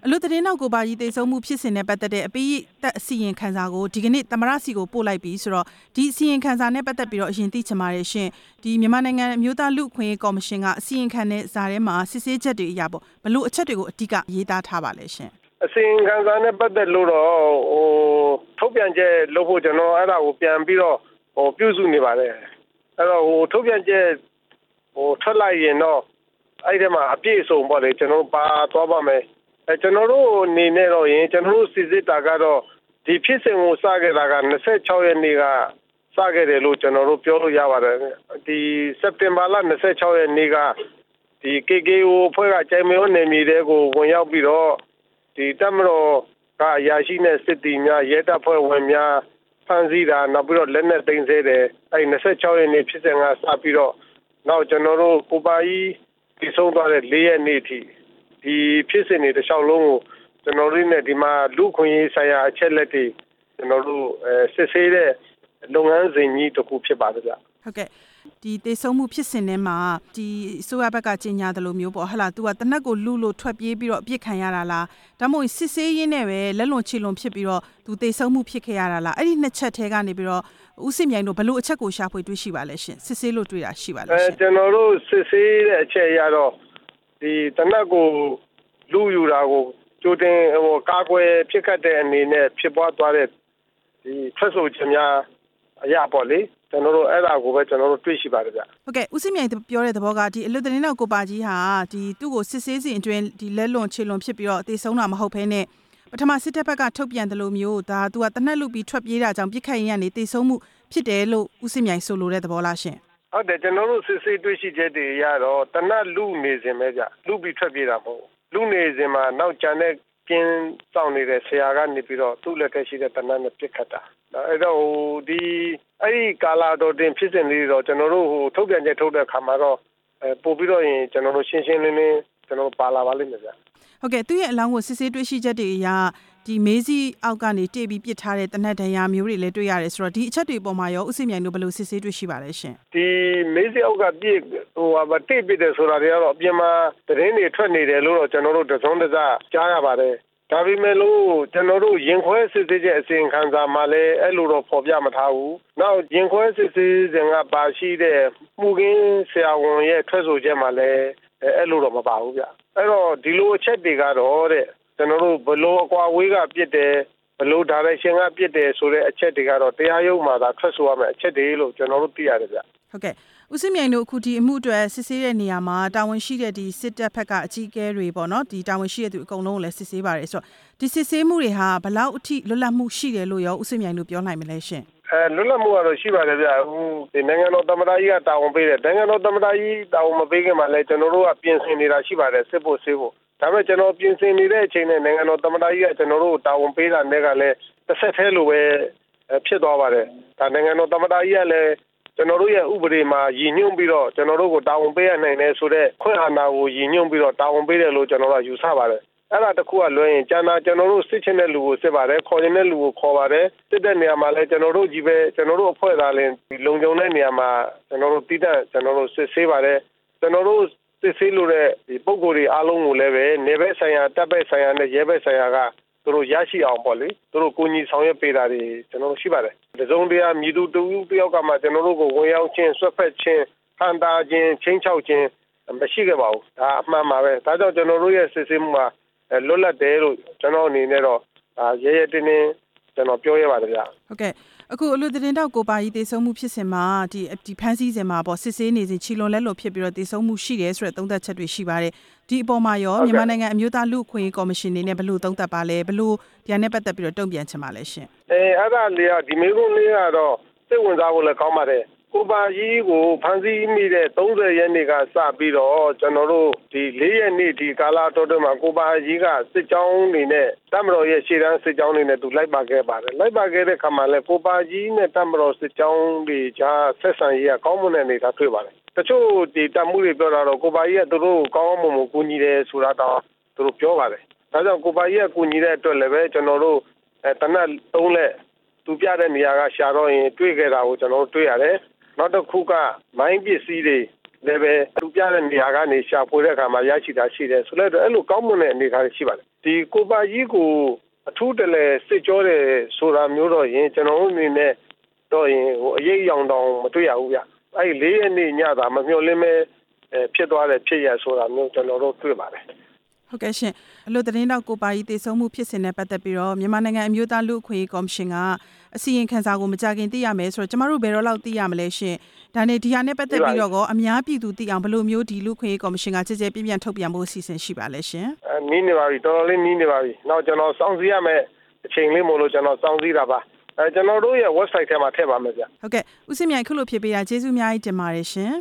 အလို့တဲ့နောက်ကိုပါကြီးတေဆုံးမှုဖြစ်စဉ်နဲ့ပတ်သက်တဲ့အပိသက်အစီရင်ခံစာကိုဒီကနေ့သမ္မတစီကိုပို့လိုက်ပြီးဆိုတော့ဒီအစီရင်ခံစာနဲ့ပတ်သက်ပြီးတော့အရင်သိချင်ပါတယ်ရှင်ဒီမြန်မာနိုင်ငံအမျိုးသားလူ့အခွင့်အရေးကော်မရှင်ကအစီရင်ခံတဲ့စာထဲမှာစစ်ဆေးချက်တွေအရာပေါ့ဘလို့အချက်တွေကိုအဓိကရေးသားထားပါလဲရှင်အစီရင်ခံစာနဲ့ပတ်သက်လို့တော့ထုတ်ပြန်ချက်လုပ်ဖို့ကျွန်တော်အဲ့ဒါကိုပြန်ပြီးတော့ပြုစုနေပါတယ်အဲ့တော့ထုတ်ပြန်ချက်ထွက်လိုက်ရင်တော့အဲ့ဒီမှာအပြည့်အစုံပေါ့လေကျွန်တော်ပါသွားပါမယ်ကျွန်တော်တို့အနေနဲ့တော့ရင်ကျွန်တော်တို့စစ်စစ်တာကတော့ဒီဖြစ်စဉ်ကိုစခဲ့တာက26ရက်နေ့ကစခဲ့တယ်လို့ကျွန်တော်တို့ပြောလို့ရပါတယ်ဒီစက်တင်ဘာလ26ရက်နေ့ကဒီ KKO အဖွဲ့ကကြိုင်မေရောနယ်မြေတွေကိုဝင်ရောက်ပြီးတော့ဒီတပ်မတော်ကအရာရှိနဲ့စစ်တီများရဲတပ်ဖွဲ့ဝင်များဖမ်းဆီးတာနောက်ပြီးတော့လက်နက်သိမ်းဆည်းတယ်အဲ့26ရက်နေ့ဖြစ်စဉ်ကစပြီးတော့နောက်ကျွန်တော်တို့ကိုပါကြီးဒီဆုံးသွားတဲ့4ရက်နေ့ထိဒီဖြစ်စဉ်တွေတစ်လျှောက်လုံးကိုကျွန်တော်တို့နဲ့ဒီမှာလူခွင့်ရေးဆိုင်ရာအချက်လက်တွေကျွန်တော်တို့စစ်ဆေးတဲ့လုပ်ငန်းစဉ်ကြီးတစ်ခုဖြစ်ပါတယ်ဗျဟုတ်ကဲ့ဒီတေဆုံးမှုဖြစ်စဉ်ထဲမှာဒီဆိုရဘက်ကကြီးညာတယ်လို့မျိုးပေါ့ဟလာ तू ကတနက်ကိုလူလို့ထွက်ပြေးပြီးတော့အပြစ်ခံရတာလားဒါမှမဟုတ်စစ်ဆေးရင်းနဲ့ပဲလက်လွန်ခြေလွန်ဖြစ်ပြီးတော့ तू တေဆုံးမှုဖြစ်ခဲ့ရတာလားအဲ့ဒီနှစ်ချက်ထဲကနေပြီးတော့ဦးစစ်မြိုင်တို့ဘလို့အချက်ကိုရှာဖွေတွေ့ရှိပါလဲရှင်စစ်ဆေးလို့တွေ့တာရှိပါလဲရှင်ကျွန်တော်တို့စစ်ဆေးတဲ့အချက်အရတော့ဒီတနက်ကိုလူယူတာကိုကြိုတင်ကာကွယ်ဖြစ်ခတ်တဲ့အနေနဲ့ဖြစ်ပွားသွားတဲ့ဒီထွက်ဆိုချက်များအရာပေါ့လေကျွန်တော်တို့အဲ့ဒါကိုပဲကျွန်တော်တို့တွေ့ရှိပါတယ်ဗျဟုတ်ကဲ့ဦးစစ်မြိုင်ပြောတဲ့သဘောကဒီအလွတ်သတင်းတော်ကိုပါကြီးဟာဒီသူ့ကိုစစ်ဆေးစဉ်အတွင်းဒီလက်လွန်ခြေလွန်ဖြစ်ပြီးတော့တေဆုံးတာမဟုတ်ဘဲနဲ့ပထမစစ်တပ်ဘက်ကထုတ်ပြန်တယ်လို့မျိုးဒါသူကတနက်လူပြီးထွက်ပြေးတာကြောင့်ပြစ်ခတ်ရင်ကနေတေဆုံးမှုဖြစ်တယ်လို့ဦးစစ်မြိုင်ဆိုလိုတဲ့သဘောလားရှင်ဟုတ်တယ်ကျွန်တော်တို့စစ်ဆေးတွေ့ရှိချက်တွေရတော့တနက်လူနေစဉ်ပဲဗျလူပြီးထွက်ပြေးတာမဟုတ်လူနေစဉ်မှာနောက်ကျန်တဲ့ကင်းစောင့်နေတဲ့ဆရာကနေပြီးတော့သူ့လက်ထက်ရှိတဲ့တနက်နဲ့ပြစ်ခတ်တာအဲ့တော့ဒီအဲ့ဒီကာလာတော်တင်ဖြစ်စဉ်လေးတော့ကျွန်တော်တို့ထုတ်ပြန်ချက်ထုတ်တဲ့ခါမှာတော့ပို့ပြီးတော့ရင်ကျွန်တော်တို့ရှင်းရှင်းလင်းလင်းကျွန်တော်ပါလာပါလိမ့်မယ်ဗျဟုတ်ကဲ့သူ့ရဲ့အလောင်းကိုစစ်ဆေးတွေ့ရှိချက်တွေအရဒီမေးစီအောက်ကနေတေးပြီးပစ်ထားတဲ့တနက်ဒဏ်ရာမျိုးတွေလည်းတွေ့ရတယ်ဆိုတော့ဒီအချက်တွေပေါ်မှာရောဦးစိမြိုင်တို့ဘယ်လိုစစ်ဆေးတွေ့ရှိပါလဲရှင်ဒီမေးစီအောက်ကပြည့်တေးပစ်တယ်ဆိုတာတွေကတော့အပြင်မှာသတင်းတွေထွက်နေတယ်လို့တော့ကျွန်တော်တို့တစုံတစကြားရပါတယ်ဒါပေမဲ့လို့ကျွန်တော်တို့ရင်ခွဲစစ်ဆေးချက်အစီရင်ခံစာမှာလည်းအဲ့လိုတော့ဖော်ပြမထားဘူး။နောက်ရင်ခွဲစစ်ဆေးစဉ်ကပါရှိတဲ့မှုခင်းဆရာဝန်ရဲ့ထွက်ဆိုချက်မှာလည်းအဲ့လိုတော့မပါဘူးဗျ။အဲ့တော့ဒီလိုအချက်တွေကတော့တဲ့ကျွန်တော်တို့ဘလို့အကွာဝေးကပြစ်တယ်ဘလို့ဒါရိုက်ရှင်ကပြစ်တယ်ဆိုတဲ့အချက်တွေကတော့တရားရုံးမှာသာထွက်ဆိုရမယ့်အချက်တွေလို့ကျွန်တော်တို့သိရတယ်ဗျ။ဟုတ်ကဲ့ဦးစစ်မြိုင်တို့အခုဒီအမှုအတွက်စစ်ဆေးတဲ့နေရာမှာတာဝန်ရှိတဲ့ဒီစစ်တပ်ဘက်ကအကြီးအကဲတွေပေါ့နော်ဒီတာဝန်ရှိတဲ့သူအကုန်လုံးကိုလည်းစစ်ဆေးပါတယ်ဆိုတော့ဒီစစ်ဆေးမှုတွေဟာဘယ်လောက်အထိလွတ်လပ်မှုရှိတယ်လို့ရောဦးစစ်မြိုင်တို့ပြောနိုင်မလဲရှင်လွတ်လပ်မှုကတော့ရှိပါတယ်ဗျအခုဒီနိုင်ငံတော်သမ္မတကြီးကတာဝန်ပေးတယ်နိုင်ငံတော်သမ္မတကြီးတာဝန်မပေးခင်မှာလည်းကျွန်တော်တို့ကပြင်ဆင်နေတာရှိပါတယ်စစ်ဖို့ဆေးဖို့ဒါပေမဲ့ကျွန်တော်ပြင်ဆင်နေတဲ့အချိန်နဲ့နိုင်ငံတော်သမ္မတကြီးကကျွန်တော်တို့တာဝန်ပေးတာနဲ့ကလည်းတစ်ဆက်တည်းလိုပဲဖြစ်သွားပါတယ်ဒါနိုင်ငံတော်သမ္မတကြီးကလည်းကျွန်တော်တို့ရဲ့ဥပဒေမှာရည်ညွှန်းပြီးတော့ကျွန်တော်တို့ကိုတာဝန်ပေးရနိုင်တယ်ဆိုတဲ့ခွင့်အာဏာကိုရည်ညွှန်းပြီးတော့တာဝန်ပေးတယ်လို့ကျွန်တော်တို့ယူဆပါတယ်အဲ့ဒါတခုကလွှဲရင်ကျန်တာကျွန်တော်တို့စစ်ချင်တဲ့လူကိုစစ်ပါတယ်ခေါ်ချင်တဲ့လူကိုခေါ်ပါတယ်စစ်တဲ့နေရာမှာလည်းကျွန်တော်တို့ကြီးပဲကျွန်တော်တို့အဖွဲ့သားလည်းလုံခြုံတဲ့နေရာမှာကျွန်တော်တို့တည်တံ့ကျွန်တော်တို့စစ်ဆေးပါတယ်ကျွန်တော်တို့စစ်ဆေးလို့တဲ့ဒီပုံကိုယ်တွေအားလုံးကိုလည်းပဲနေဘက်ဆိုင်ရာတပ်ဘက်ဆိုင်ရာနဲ့ရဲဘက်ဆိုင်ရာကသူတို့ရရှိအောင်ပေါ့လေသူတို့ကိုကြီးဆောင်ရွက်ပေးတာတွေကျွန်တော်တို့ရှိပါတယ်တစုံတရာမြည်သူတယောက်ကမှကျွန်တော်တို့ကိုဝင်ရောက်ခြင်းဆွတ်ဖက်ခြင်းဟန်တာခြင်းချင်းချောက်ခြင်းမရှိခဲ့ပါဘူးဒါအမှန်ပါပဲဒါကြောင့်ကျွန်တော်တို့ရဲ့စစ်ဆေးမှုမှာလွတ်လပ်တယ်လို့ကျွန်တော်အနေနဲ့တော့ရဲရဲတင်းတင်းကျွန်တော်ပြောရပါတယ်ဗျဟုတ်ကဲ့အခုအလို့သတင်းတောက်ကိုပါကြီးတေဆုံးမှုဖြစ်စဉ်မှာဒီဖမ်းဆီးစဉ်မှာပေါ့စစ်ဆေးနေစဉ်ချီလွန်လက်လို့ဖြစ်ပြီးတော့တေဆုံးမှုရှိတယ်ဆိုတဲ့သုံးသပ်ချက်တွေရှိပါတယ်ဒီအပေါ်မှာရောမြန်မာနိုင်ငံအမျိုးသားလူ့အခွင့်အရေးကော်မရှင်နေနဲ့ဘယ်လိုသုံးသပ်ပါလဲဘယ်လိုဒီနဲ့ပတ်သက်ပြီးတော့တုံ့ပြန်ချင်ပါလဲရှင်အဲ့ဒါလေးကဒီမေကုန်းလေးကတော့စိတ်ဝင်စားဖို့လည်းကောင်းပါတယ်ကိုပါကြီးကိုဖမ်းဆီးမိတဲ့30ရက်နေ့ကစပြီးတော့ကျွန်တော်တို့ဒီ4ရက်နေ့ဒီကာလာတော်တော်မှာကိုပါကြီးကစစ်ကြောင်းနေနဲ့တမတော်ရဲ့ရှေ့တန်းစစ်ကြောင်းနေနဲ့သူလိုက်ပါခဲ့ပါတယ်လိုက်ပါခဲ့တဲ့ခါမှာလဲကိုပါကြီးနဲ့တမတော်စစ်ကြောင်းတွေကြားဆက်ဆံရေးကကောင်းမွန်တဲ့နေတာတွေ့ပါတယ်တချို့ဒီတမှုတွေပြောတာတော့ကိုပါကြီးကသူတို့ကောင်းကောင်းမွန်မွန်ကူညီတယ်ဆိုတာတော့သူတို့ပြောပါတယ်ဒါကြောင့်ကိုပါကြီးကကူညီတဲ့အတွက်လည်းပဲကျွန်တော်တို့တနက်3လက်သူပြတဲ့နေရာကရှာတော့ရင်တွေ့ခဲ့တာကိုကျွန်တော်တို့တွေ့ရတယ်နောက်တစ်ခုကမိုင်းပစ္စည်းတွေလည်းပဲသူပြတဲ့နေရာကနေရှာဖွေတဲ့အခါမှာရရှိတာရှိတယ်ဆိုတော့အဲ့လိုကောင်းမွန်တဲ့အနေအထားရှိပါတယ်ဒီကိုပါကြီးကိုအထူးတလဲစစ်ကြောတယ်ဆိုတာမျိုးတော့ရင်ကျွန်တော်တို့အနေနဲ့တော့ရင်အရေးရောင်တောင်မတွေ့ရဘူးဗျအဲ့၄ရက်နေ့ညတာမမျှော်လင့်မဲ့ဖြစ်သွားတဲ့ဖြစ်ရဆိုတာမျိုးကျွန်တော်တို့တွေ့ပါတယ်ဟုတ်ကဲ့ရှင်အလို့သတင်းတော့ကိုပါကြီးတည်ဆုံမှုဖြစ်စဉ်နဲ့ပတ်သက်ပြီးတော့မြန်မာနိုင်ငံအမျိုးသားလူ့အခွင့်အရေးကော်မရှင်ကအစီရင်ခံစာကိုမကြခင်သိရမယ်ဆိုတော့ကျမတို့ဘယ်တော့လောက်သိရမလဲရှင်ဒါနဲ့ဒီဟာနဲ့ပတ်သက်ပြီးတော့အများပြည်သူသိအောင်ဘယ်လိုမျိုးဒီလူ့အခွင့်အရေးကော်မရှင်ကကြည်ကြဲပြန့်ထုတ်ပြန်ဖို့အစီအစဉ်ရှိပါလဲရှင်နီးနေပါပြီတော်တော်လေးနီးနေပါပြီနောက်ကျွန်တော်စောင့်စည်းရမယ်အချိန်လေးမို့လို့ကျွန်တော်စောင့်စည်းတာပါကျွန်တော်တို့ရဲ့ website ထဲမှာထည့်ပါမယ်ဗျဟုတ်ကဲ့ဦးစင်မြိုင်ခုလိုဖြစ်ပေးတာကျေးဇူးအများကြီးတင်ပါတယ်ရှင်